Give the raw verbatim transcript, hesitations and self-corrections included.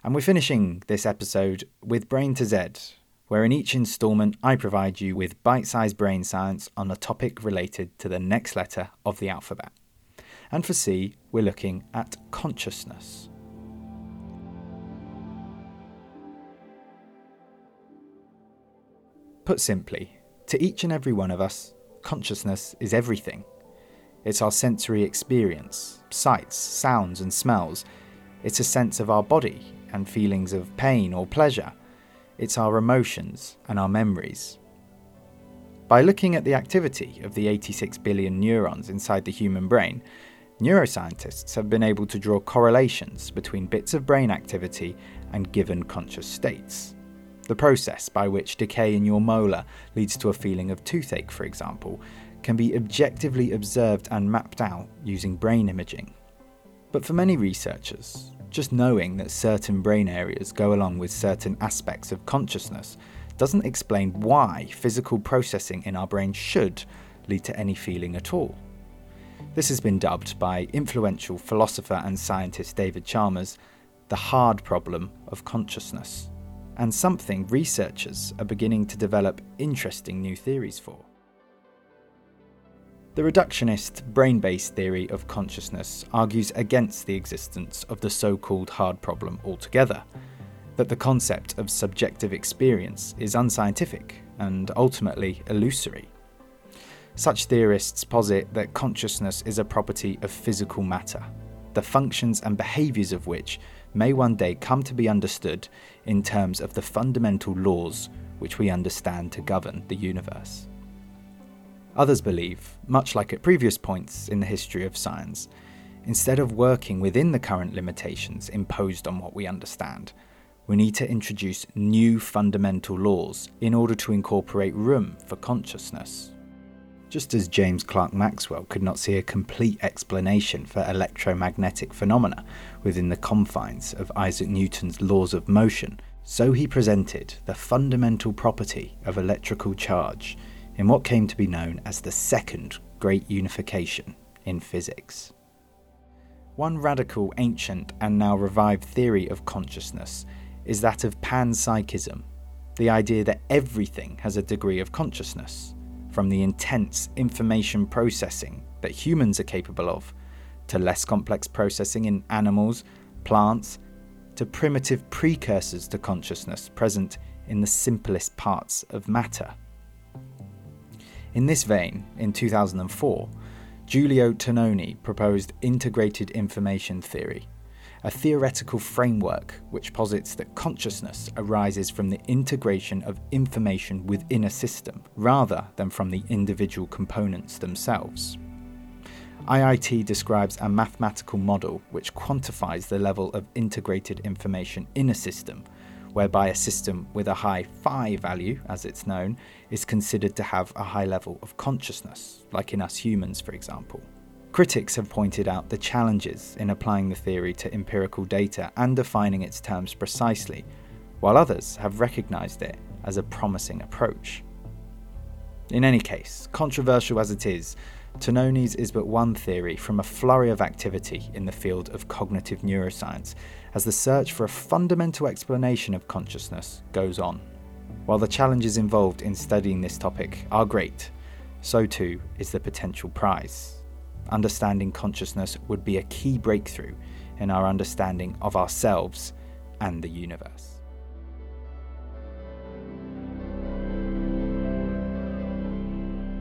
And we're finishing this episode with Brain to Z, where in each instalment I provide you with bite-sized brain science on a topic related to the next letter of the alphabet. And for C, we're looking at consciousness. Put simply, to each and every one of us, consciousness is everything. It's our sensory experience, sights, sounds and smells. It's a sense of our body and feelings of pain or pleasure. It's our emotions and our memories. By looking at the activity of the eighty-six billion neurons inside the human brain, neuroscientists have been able to draw correlations between bits of brain activity and given conscious states. The process by which decay in your molar leads to a feeling of toothache, for example, can be objectively observed and mapped out using brain imaging. But for many researchers, just knowing that certain brain areas go along with certain aspects of consciousness doesn't explain why physical processing in our brain should lead to any feeling at all. This has been dubbed by influential philosopher and scientist David Chalmers the hard problem of consciousness, and something researchers are beginning to develop interesting new theories for. The reductionist brain-based theory of consciousness argues against the existence of the so-called hard problem altogether, that the concept of subjective experience is unscientific and ultimately illusory. Such theorists posit that consciousness is a property of physical matter, the functions and behaviours of which may one day come to be understood in terms of the fundamental laws which we understand to govern the universe. Others believe, much like at previous points in the history of science, instead of working within the current limitations imposed on what we understand, we need to introduce new fundamental laws in order to incorporate room for consciousness. Just as James Clerk Maxwell could not see a complete explanation for electromagnetic phenomena within the confines of Isaac Newton's laws of motion, so he presented the fundamental property of electrical charge in what came to be known as the second great unification in physics. One radical, ancient and now revived theory of consciousness is that of panpsychism, the idea that everything has a degree of consciousness, from the intense information processing that humans are capable of, to less complex processing in animals, plants, to primitive precursors to consciousness present in the simplest parts of matter. In this vein, in two thousand four, Giulio Tononi proposed integrated information theory, a theoretical framework which posits that consciousness arises from the integration of information within a system, rather than from the individual components themselves. I I T describes a mathematical model which quantifies the level of integrated information in a system, whereby a system with a high phi value, as it's known, is considered to have a high level of consciousness, like in us humans, for example. Critics have pointed out the challenges in applying the theory to empirical data and defining its terms precisely, while others have recognised it as a promising approach. In any case, controversial as it is, Tononi's is but one theory from a flurry of activity in the field of cognitive neuroscience, as the search for a fundamental explanation of consciousness goes on. While the challenges involved in studying this topic are great, so too is the potential prize. Understanding consciousness would be a key breakthrough in our understanding of ourselves and the universe.